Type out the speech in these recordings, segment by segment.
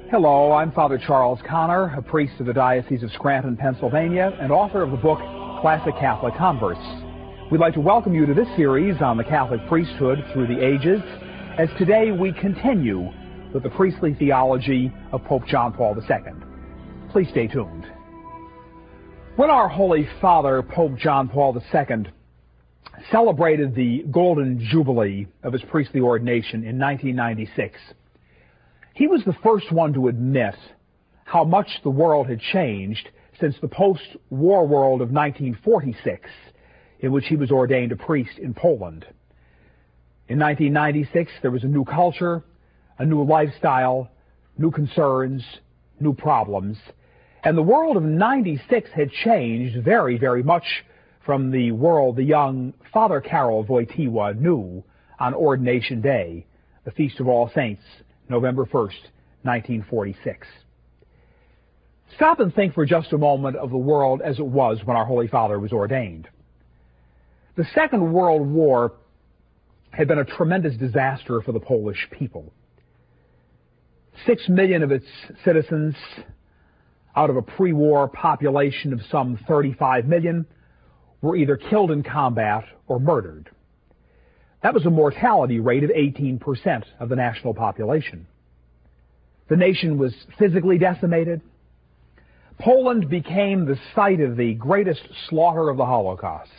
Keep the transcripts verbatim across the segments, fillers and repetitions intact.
Hello, I'm Father Charles Connor, a priest of the Diocese of Scranton, Pennsylvania, and author of the book Classic Catholic Converts. We'd like to welcome you to this series on the Catholic priesthood through the ages, as today we continue with the priestly theology of Pope John Paul the Second. Please stay tuned. When our Holy Father, Pope John Paul the Second, celebrated the Golden Jubilee of his priestly ordination in nineteen ninety-six, he was the first one to admit how much the world had changed since the post-war world of nineteen forty-six, in which he was ordained a priest in Poland. In nineteen ninety-six, there was a new culture, a new lifestyle, new concerns, new problems, and the world of ninety-six had changed very, very much from the world the young Father Karol Wojtyła knew on Ordination Day, the Feast of All Saints, November first, nineteen forty-six. Stop and think for just a moment of the world as it was when our Holy Father was ordained. The Second World War had been a tremendous disaster for the Polish people. Six million of its citizens, out of a pre-war population of some thirty-five million, were either killed in combat or murdered. That was a mortality rate of eighteen percent of the national population. The nation was physically decimated. Poland became the site of the greatest slaughter of the Holocaust.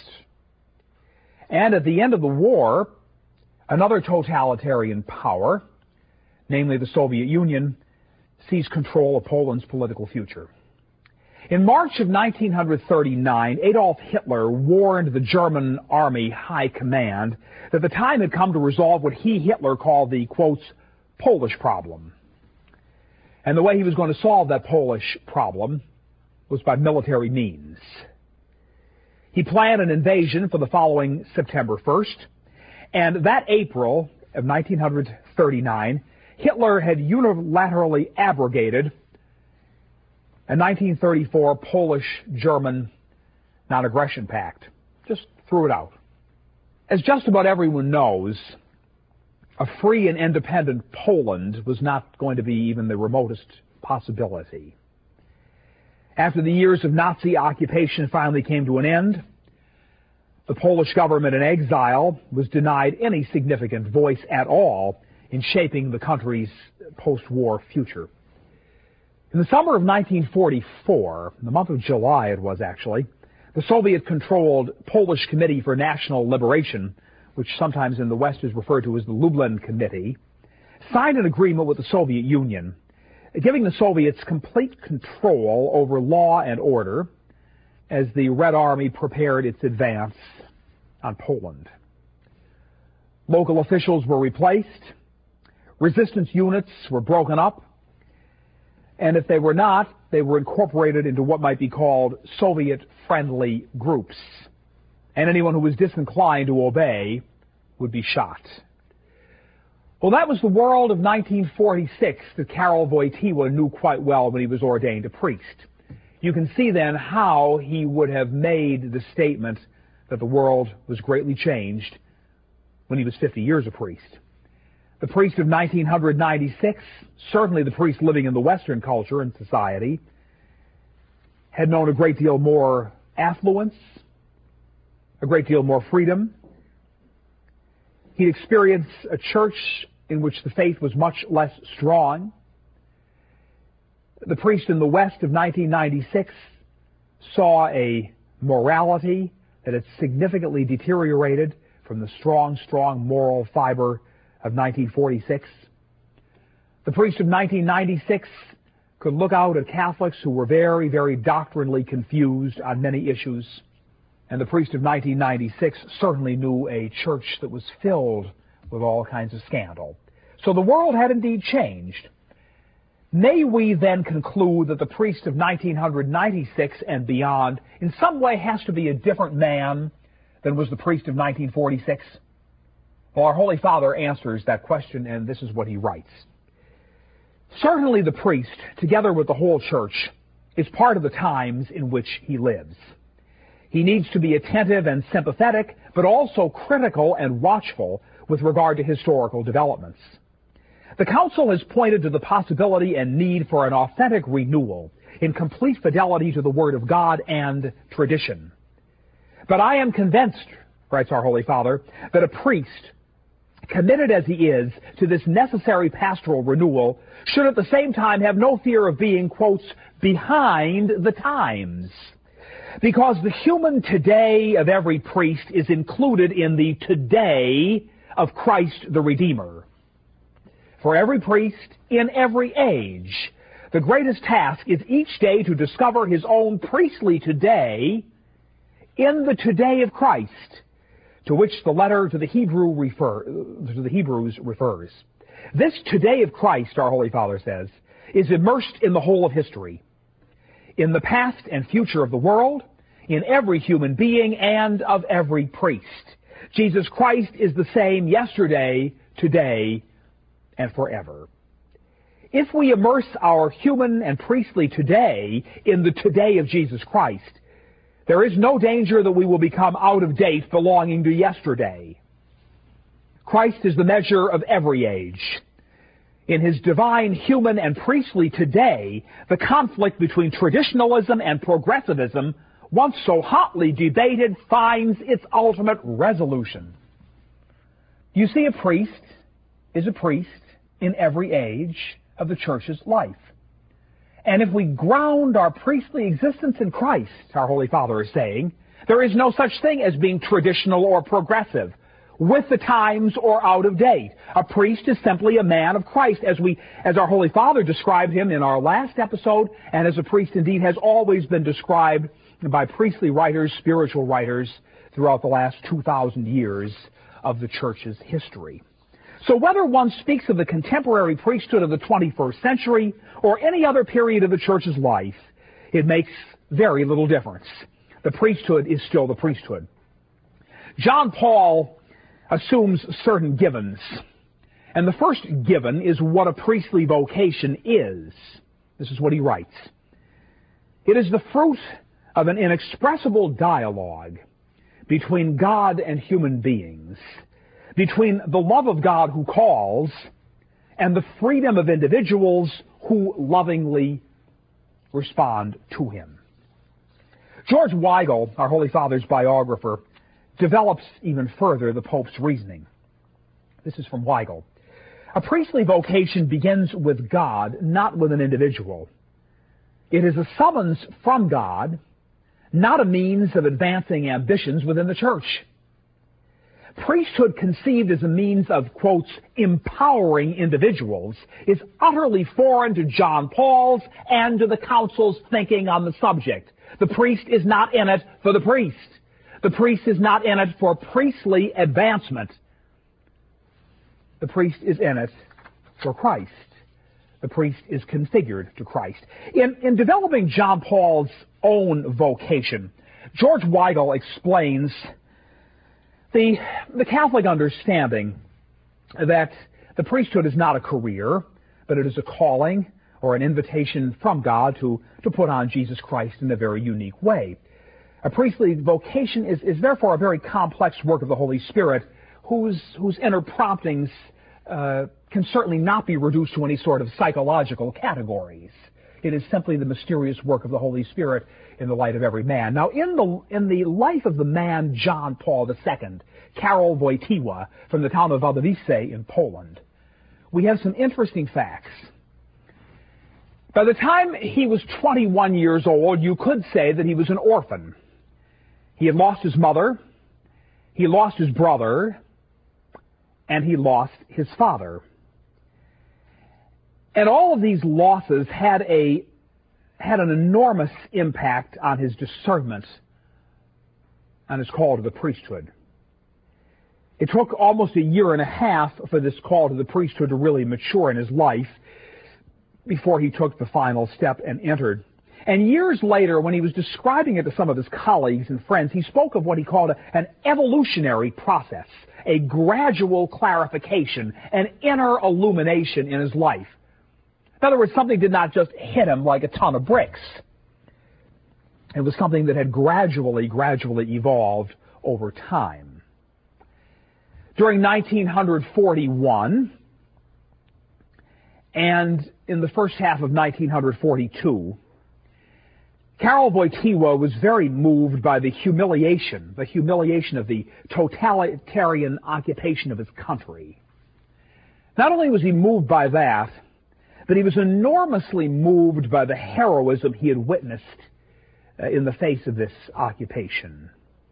And at the end of the war, another totalitarian power, namely the Soviet Union, seized control of Poland's political future. In March of nineteen thirty-nine, Adolf Hitler warned the German Army High Command that the time had come to resolve what he, Hitler, called the, quotes, Polish problem. And the way he was going to solve that Polish problem was by military means. He planned an invasion for the following September first, and that April of nineteen thirty-nine, Hitler had unilaterally abrogated a nineteen thirty-four Polish-German non-aggression pact. Just threw it out. As just about everyone knows, a free and independent Poland was not going to be even the remotest possibility. After the years of Nazi occupation finally came to an end, the Polish government in exile was denied any significant voice at all in shaping the country's post-war future. In the summer of nineteen forty-four, in the month of July it was actually, the Soviet-controlled Polish Committee for National Liberation, which sometimes in the West is referred to as the Lublin Committee, signed an agreement with the Soviet Union, giving the Soviets complete control over law and order as the Red Army prepared its advance on Poland. Local officials were replaced, resistance units were broken up, and if they were not, they were incorporated into what might be called Soviet-friendly groups. And anyone who was disinclined to obey would be shot. Well, that was the world of nineteen forty-six that Karol Wojtyła knew quite well when he was ordained a priest. You can see then how he would have made the statement that the world was greatly changed when he was fifty years a priest. The priest of nineteen ninety-six, certainly the priest living in the Western culture and society, had known a great deal more affluence, a great deal more freedom. He'd experienced a church in which the faith was much less strong. The priest in the West of nineteen ninety-six saw a morality that had significantly deteriorated from the strong, strong moral fiber of nineteen forty-six. The priest of nineteen ninety-six could look out at Catholics who were very, very doctrinally confused on many issues. And the priest of nineteen ninety-six certainly knew a church that was filled with all kinds of scandal. So the world had indeed changed. May we then conclude that the priest of nineteen ninety-six and beyond in some way has to be a different man than was the priest of nineteen forty-six? Well, our Holy Father answers that question, and this is what he writes. Certainly the priest, together with the whole church, is part of the times in which he lives. He needs to be attentive and sympathetic, but also critical and watchful with regard to historical developments. The Council has pointed to the possibility and need for an authentic renewal in complete fidelity to the Word of God and tradition. But I am convinced, writes our Holy Father, that a priest, committed as he is to this necessary pastoral renewal, should at the same time have no fear of being, quotes, behind the times. Because the human today of every priest is included in the today of Christ the Redeemer. For every priest, in every age, the greatest task is each day to discover his own priestly today in the today of Christ, to which the letter to the Hebrew refer, to the Hebrews refers. This today of Christ, our Holy Father says, is immersed in the whole of history, in the past and future of the world, in every human being, and of every priest. Jesus Christ is the same yesterday, today, and forever. If we immerse our human and priestly today in the today of Jesus Christ, there is no danger that we will become out of date, belonging to yesterday. Christ is the measure of every age. In his divine, human, and priestly today, the conflict between traditionalism and progressivism, once so hotly debated, finds its ultimate resolution. You see, a priest is a priest in every age of the church's life. And if we ground our priestly existence in Christ, our Holy Father is saying, there is no such thing as being traditional or progressive, with the times or out of date. A priest is simply a man of Christ, as we, as our Holy Father described him in our last episode, and as a priest indeed has always been described by priestly writers, spiritual writers, throughout the last two thousand years of the church's history. So whether one speaks of the contemporary priesthood of the twenty-first century or any other period of the church's life, it makes very little difference. The priesthood is still the priesthood. John Paul assumes certain givens. And the first given is what a priestly vocation is. This is what he writes. It is the fruit of an inexpressible dialogue between God and human beings, between the love of God who calls and the freedom of individuals who lovingly respond to him. George Weigel, our Holy Father's biographer, develops even further the Pope's reasoning. This is from Weigel. A priestly vocation begins with God, not with an individual. It is a summons from God, not a means of advancing ambitions within the church. Priesthood conceived as a means of, quotes, empowering individuals is utterly foreign to John Paul's and to the Council's thinking on the subject. The priest is not in it for the priest. The priest is not in it for priestly advancement. The priest is in it for Christ. The priest is configured to Christ. In, in developing John Paul's own vocation, George Weigel explains the, the Catholic understanding that the priesthood is not a career, but it is a calling or an invitation from God to, to put on Jesus Christ in a very unique way. A priestly vocation is, is therefore a very complex work of the Holy Spirit whose, whose inner promptings uh, can certainly not be reduced to any sort of psychological categories. It is simply the mysterious work of the Holy Spirit in the light of every man. Now, in the in the life of the man John Paul the Second, Karol Wojtyła, from the town of Wadowice in Poland, we have some interesting facts. By the time he was twenty-one years old, you could say that he was an orphan. He had lost his mother, he lost his brother, and he lost his father. And all of these losses had a had an enormous impact on his discernment, on his call to the priesthood. It took almost a year and a half for this call to the priesthood to really mature in his life before he took the final step and entered. And years later, when he was describing it to some of his colleagues and friends, he spoke of what he called a, an evolutionary process, a gradual clarification, an inner illumination in his life. In other words, something did not just hit him like a ton of bricks. It was something that had gradually, gradually evolved over time. During nineteen forty-one, And in the first half of nineteen forty-two, Karol Wojtyła was very moved by the humiliation, the humiliation of the totalitarian occupation of his country. Not only was he moved by that, but he was enormously moved by the heroism he had witnessed uh, in the face of this occupation.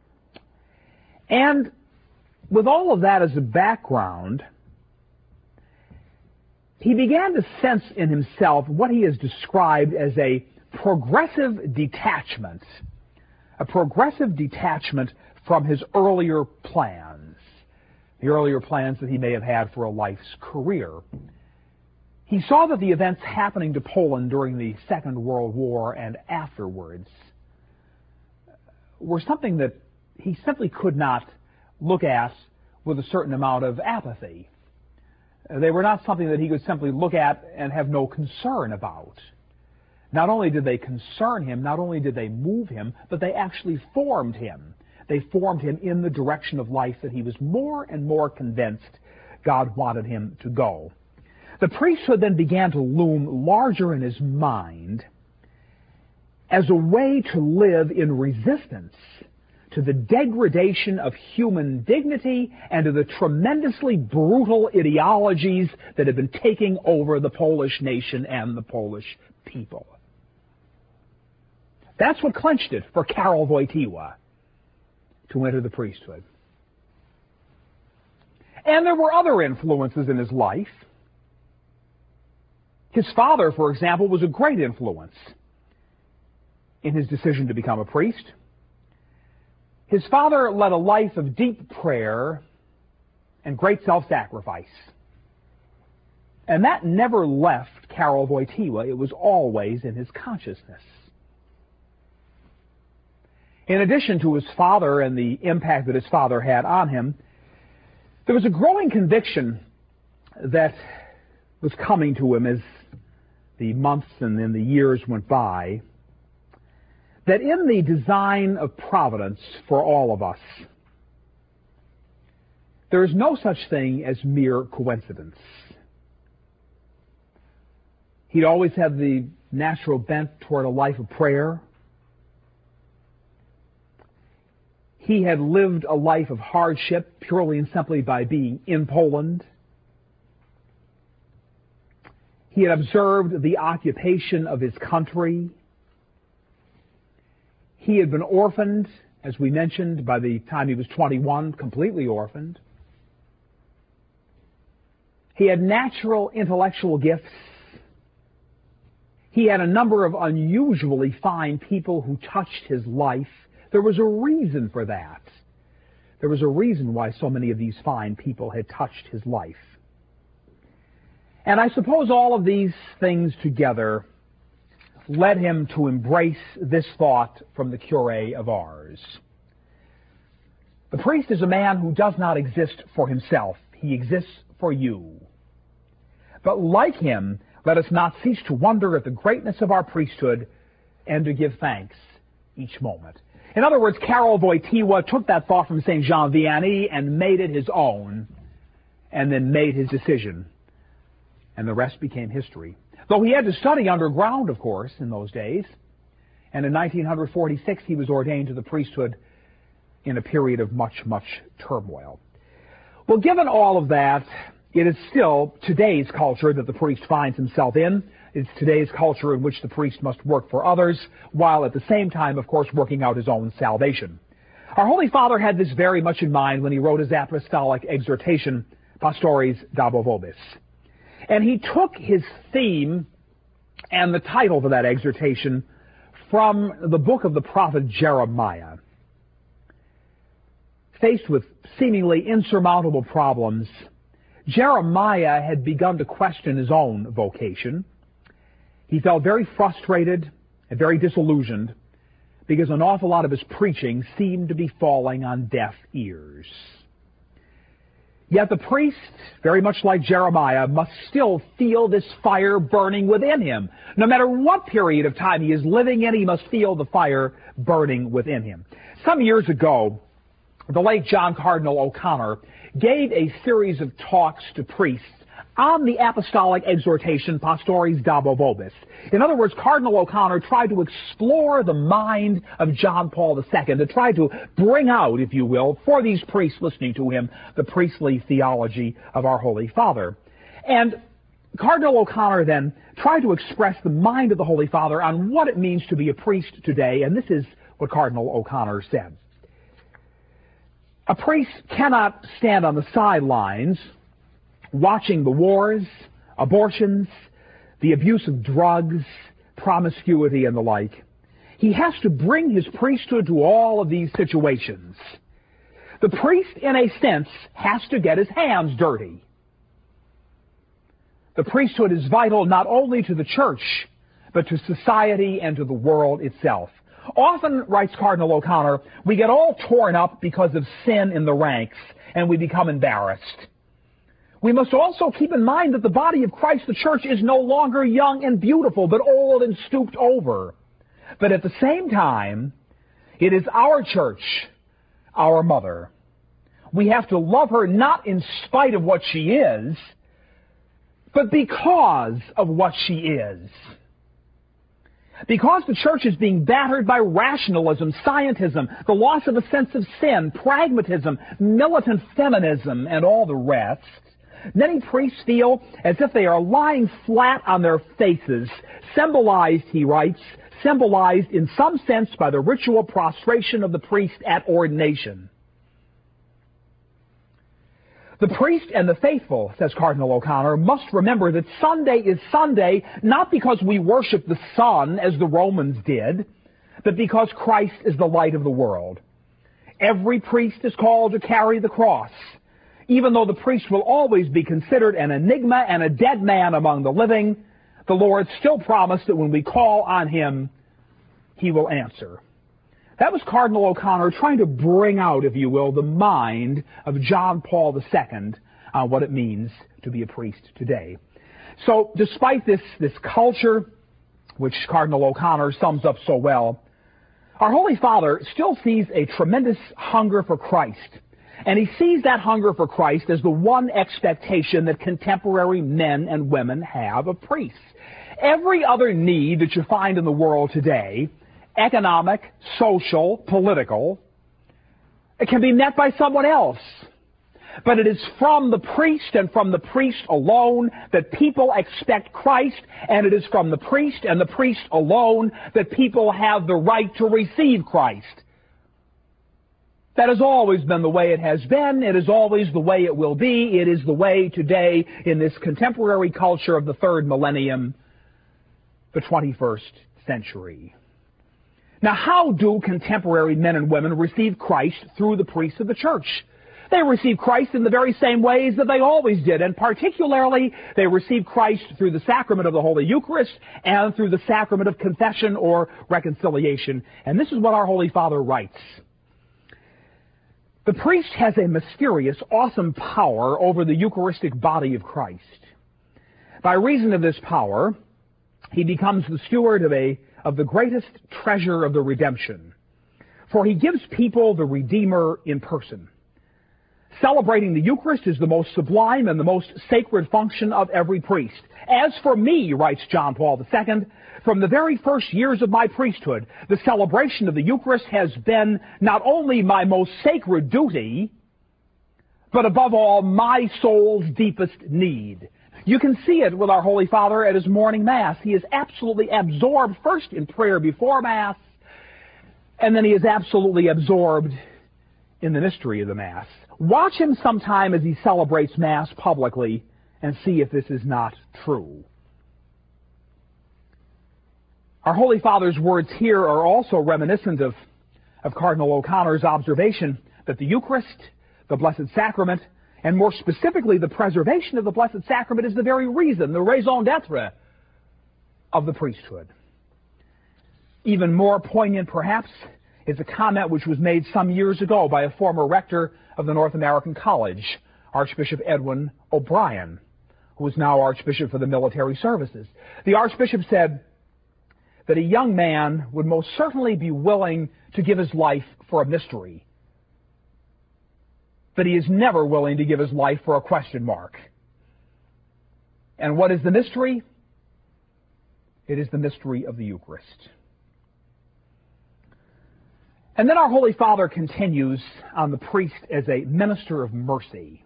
And with all of that as a background, he began to sense in himself what he has described as a progressive detachment, a progressive detachment from his earlier plans, the earlier plans that he may have had for a life's career. He saw that the events happening to Poland during the Second World War and afterwards were something that he simply could not look at with a certain amount of apathy. They were not something that he could simply look at and have no concern about. Not only did they concern him, not only did they move him, but they actually formed him. They formed him in the direction of life that he was more and more convinced God wanted him to go. The priesthood then began to loom larger in his mind as a way to live in resistance to the degradation of human dignity and to the tremendously brutal ideologies that have been taking over the Polish nation and the Polish people. That's what clenched it for Karol Wojtyła to enter the priesthood. And there were other influences in his life. His father, for example, was a great influence in his decision to become a priest. His father led a life of deep prayer and great self-sacrifice. And that never left Karol Wojtyła. It was always in his consciousness. In addition to his father and the impact that his father had on him, there was a growing conviction that was coming to him as the months and then the years went by, that in the design of providence for all of us, there is no such thing as mere coincidence. He'd always had the natural bent toward a life of prayer. He had lived a life of hardship purely and simply by being in Poland. He had observed the occupation of his country. He had been orphaned, as we mentioned, by the time he was twenty-one, completely orphaned. He had natural intellectual gifts. He had a number of unusually fine people who touched his life. There was a reason for that. There was a reason why so many of these fine people had touched his life. And I suppose all of these things together led him to embrace this thought from the curé of Ars. The priest is a man who does not exist for himself. He exists for you. But like him, let us not cease to wonder at the greatness of our priesthood and to give thanks each moment. In other words, Karol Wojtyła took that thought from Saint Jean Vianney and made it his own, and then made his decision. And the rest became history. Though he had to study underground, of course, in those days. And in nineteen forty-six, he was ordained to the priesthood in a period of much, much turmoil. Well, given all of that, it is still today's culture that the priest finds himself in. It's today's culture in which the priest must work for others, while at the same time, of course, working out his own salvation. Our Holy Father had this very much in mind when he wrote his apostolic exhortation, Pastores Dabo Vobis. And he took his theme and the title for that exhortation from the book of the prophet Jeremiah. Faced with seemingly insurmountable problems, Jeremiah had begun to question his own vocation. He felt very frustrated and very disillusioned because an awful lot of his preaching seemed to be falling on deaf ears. Yet the priest, very much like Jeremiah, must still feel this fire burning within him. No matter what period of time he is living in, he must feel the fire burning within him. Some years ago, the late John Cardinal O'Connor gave a series of talks to priests on the apostolic exhortation Pastoris Dabo Vobis. In other words, Cardinal O'Connor tried to explore the mind of John Paul the Second, to try to bring out, if you will, for these priests listening to him, the priestly theology of our Holy Father. And Cardinal O'Connor then tried to express the mind of the Holy Father on what it means to be a priest today, and this is what Cardinal O'Connor said. A priest cannot stand on the sidelines watching the wars, abortions, the abuse of drugs, promiscuity, and the like. He has to bring his priesthood to all of these situations. The priest, in a sense, has to get his hands dirty. The priesthood is vital not only to the church, but to society and to the world itself. Often, writes Cardinal O'Connor, we get all torn up because of sin in the ranks, and we become embarrassed. We must also keep in mind that the body of Christ, the church, is no longer young and beautiful, but old and stooped over. But at the same time, it is our church, our mother. We have to love her not in spite of what she is, but because of what she is. Because the church is being battered by rationalism, scientism, the loss of a sense of sin, pragmatism, militant feminism, and all the rest, many priests feel as if they are lying flat on their faces, symbolized, he writes, symbolized in some sense by the ritual prostration of the priest at ordination. The priest and the faithful, says Cardinal O'Connor, must remember that Sunday is Sunday not because we worship the sun as the Romans did, but because Christ is the light of the world. Every priest is called to carry the cross. Even though the priest will always be considered an enigma and a dead man among the living, the Lord still promised that when we call on him, he will answer. That was Cardinal O'Connor trying to bring out, if you will, the mind of John Paul the Second on what it means to be a priest today. So despite this, this culture, which Cardinal O'Connor sums up so well, our Holy Father still sees a tremendous hunger for Christ. And he sees that hunger for Christ as the one expectation that contemporary men and women have of priests. Every other need that you find in the world today, economic, social, political, it can be met by someone else. But it is from the priest and from the priest alone that people expect Christ, and it is from the priest and the priest alone that people have the right to receive Christ. That has always been the way it has been. It is always the way it will be. It is the way today in this contemporary culture of the third millennium, the twenty-first century. Now, how do contemporary men and women receive Christ through the priests of the church? They receive Christ in the very same ways that they always did, and particularly they receive Christ through the sacrament of the Holy Eucharist and through the sacrament of confession or reconciliation. And this is what our Holy Father writes. The priest has a mysterious, awesome power over the Eucharistic body of Christ. By reason of this power, he becomes the steward of a of the greatest treasure of the redemption. For he gives people the Redeemer in person. Celebrating the Eucharist is the most sublime and the most sacred function of every priest. As for me, writes John Paul the Second, from the very first years of my priesthood, the celebration of the Eucharist has been not only my most sacred duty, but above all, my soul's deepest need. You can see it with our Holy Father at his morning Mass. He is absolutely absorbed first in prayer before Mass, and then he is absolutely absorbed in the mystery of the Mass. Watch him sometime as he celebrates Mass publicly and see if this is not true. Our Holy Father's words here are also reminiscent of, of Cardinal O'Connor's observation that the Eucharist, the Blessed Sacrament, and more specifically the preservation of the Blessed Sacrament is the very reason, the raison d'etre of the priesthood. Even more poignant, perhaps, is a comment which was made some years ago by a former rector of the North American College, Archbishop Edwin O'Brien, who is now Archbishop for the Military Services. The Archbishop said that a young man would most certainly be willing to give his life for a mystery, but he is never willing to give his life for a question mark. And what is the mystery? It is the mystery of the Eucharist. And then our Holy Father continues on the priest as a minister of mercy.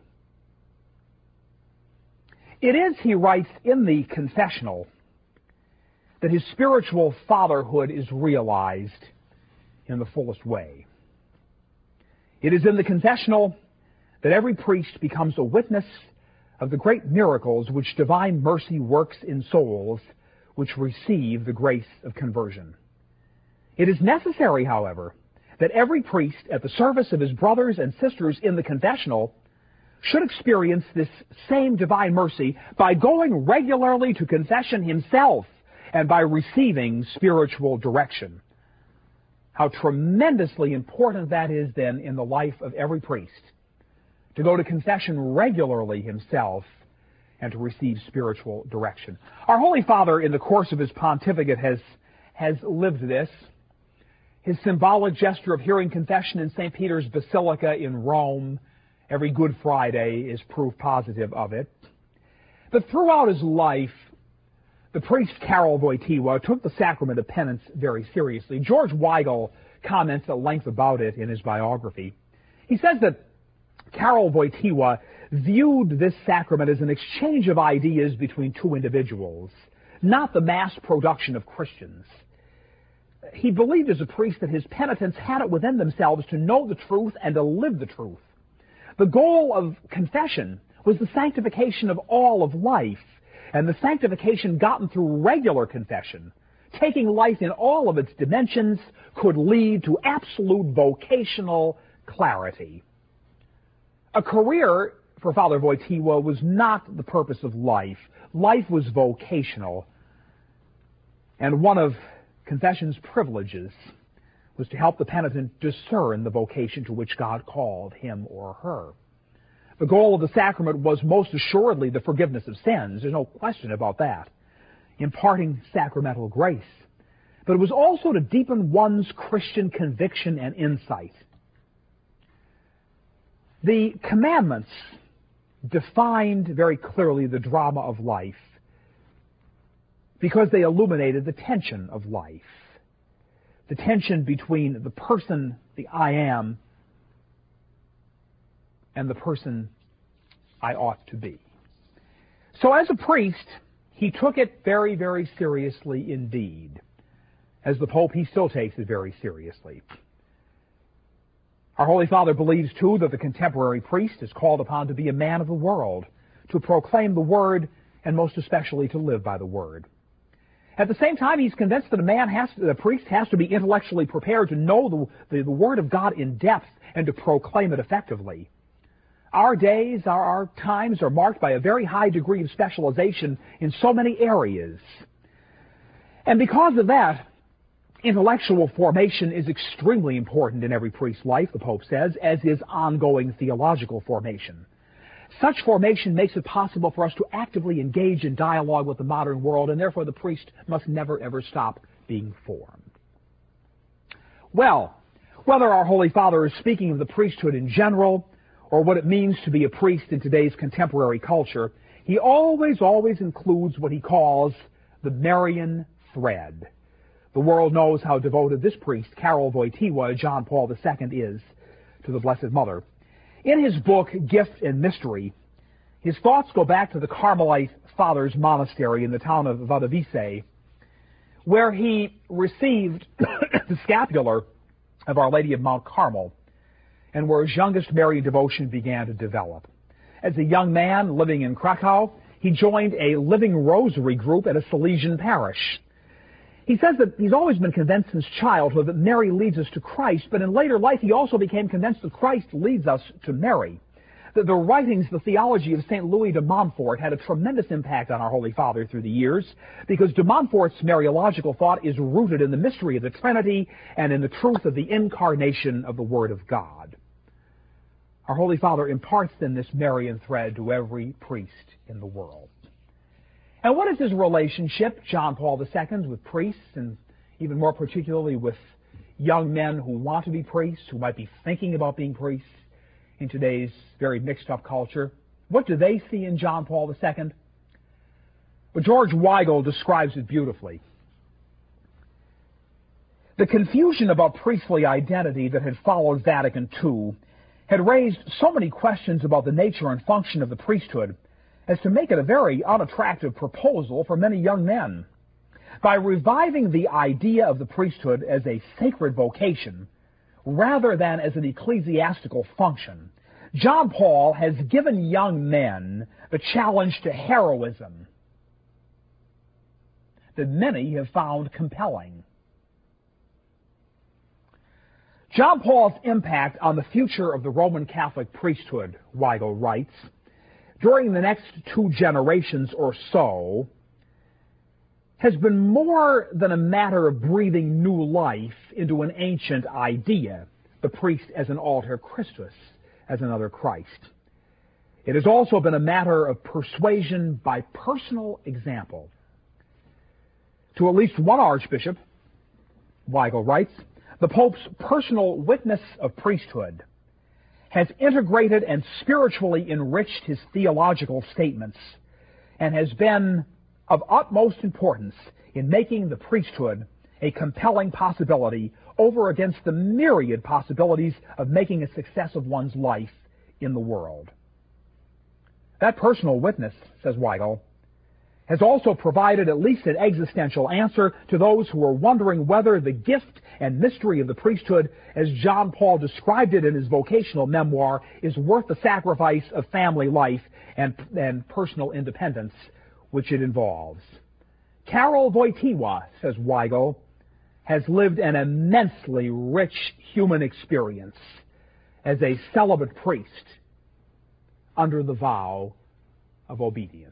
It is, he writes in the confessional, that his spiritual fatherhood is realized in the fullest way. It is in the confessional that every priest becomes a witness of the great miracles which divine mercy works in souls which receive the grace of conversion. It is necessary, however, that every priest at the service of his brothers and sisters in the confessional should experience this same divine mercy by going regularly to confession himself and by receiving spiritual direction. How tremendously important that is then in the life of every priest, to go to confession regularly himself and to receive spiritual direction. Our Holy Father, in the course of his pontificate, has, has lived this. His symbolic gesture of hearing confession in Saint Peter's Basilica in Rome every Good Friday is proof positive of it. But throughout his life, the priest Karol Wojtyła took the sacrament of penance very seriously. George Weigel comments at length about it in his biography. He says that Karol Wojtyła viewed this sacrament as an exchange of ideas between two individuals, not the mass production of Christians. He believed as a priest that his penitents had it within themselves to know the truth and to live the truth. The goal of confession was the sanctification of all of life, and the sanctification gotten through regular confession, taking life in all of its dimensions, could lead to absolute vocational clarity. A career for Father Wojtyła was not the purpose of life. Life was vocational. And one of confession's privileges was to help the penitent discern the vocation to which God called him or her. The goal of the sacrament was most assuredly the forgiveness of sins. There's no question about that. Imparting sacramental grace. But it was also to deepen one's Christian conviction and insight. The commandments defined very clearly the drama of life because they illuminated the tension of life. The tension between the person, the I am, and the person I ought to be. So as a priest, he took it very, very seriously indeed. As the Pope, he still takes it very seriously. Our Holy Father believes, too, that the contemporary priest is called upon to be a man of the world, to proclaim the Word, and most especially to live by the Word. At the same time, he's convinced that a man has to, the priest has to be intellectually prepared to know the, the, the Word of God in depth and to proclaim it effectively. Our days, our, our times are marked by a very high degree of specialization in so many areas. And because of that, intellectual formation is extremely important in every priest's life, the Pope says, as is ongoing theological formation. Such formation makes it possible for us to actively engage in dialogue with the modern world, and therefore the priest must never, ever stop being formed. Well, whether our Holy Father is speaking of the priesthood in general, or what it means to be a priest in today's contemporary culture, he always, always includes what he calls the Marian thread. The world knows how devoted this priest, Karol Wojtyła, John Paul the Second, is to the Blessed Mother. In his book, Gift and Mystery, his thoughts go back to the Carmelite Fathers Monastery in the town of Wadowice, where he received the scapular of Our Lady of Mount Carmel, and where his youngest Marian devotion began to develop. As a young man living in Krakow, he joined a living rosary group at a Salesian parish. He says that he's always been convinced since childhood that Mary leads us to Christ, but in later life he also became convinced that Christ leads us to Mary. The, the writings, the theology of Saint Louis de Montfort had a tremendous impact on our Holy Father through the years, because de Montfort's Mariological thought is rooted in the mystery of the Trinity and in the truth of the incarnation of the Word of God. Our Holy Father imparts then this Marian thread to every priest in the world. And what is his relationship, John Paul the Second, with priests, and even more particularly with young men who want to be priests, who might be thinking about being priests in today's very mixed-up culture? What do they see in John Paul the Second? But George Weigel describes it beautifully. The confusion about priestly identity that had followed Vatican Two had raised so many questions about the nature and function of the priesthood as to make it a very unattractive proposal for many young men. By reviving the idea of the priesthood as a sacred vocation rather than as an ecclesiastical function, John Paul has given young men the challenge to heroism that many have found compelling. John Paul's impact on the future of the Roman Catholic priesthood, Weigel writes, during the next two generations or so, has been more than a matter of breathing new life into an ancient idea, the priest as an alter Christus, as another Christ. It has also been a matter of persuasion by personal example. To at least one archbishop, Weigel writes, the Pope's personal witness of priesthood has integrated and spiritually enriched his theological statements and has been of utmost importance in making the priesthood a compelling possibility over against the myriad possibilities of making a success of one's life in the world. That personal witness, says Weigel, has also provided at least an existential answer to those who are wondering whether the gift and mystery of the priesthood, as John Paul described it in his vocational memoir, is worth the sacrifice of family life and, and personal independence which it involves. Karol Wojtyła, says Weigel, has lived an immensely rich human experience as a celibate priest under the vow of obedience.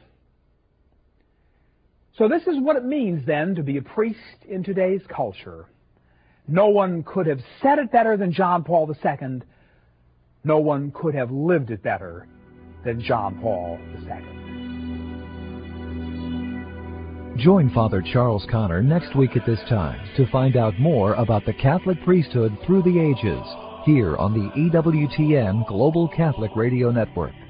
So this is what it means, then, to be a priest in today's culture. No one could have said it better than John Paul the Second. No one could have lived it better than John Paul the Second. Join Father Charles Connor next week at this time to find out more about the Catholic priesthood through the ages here on the E W T N Global Catholic Radio Network.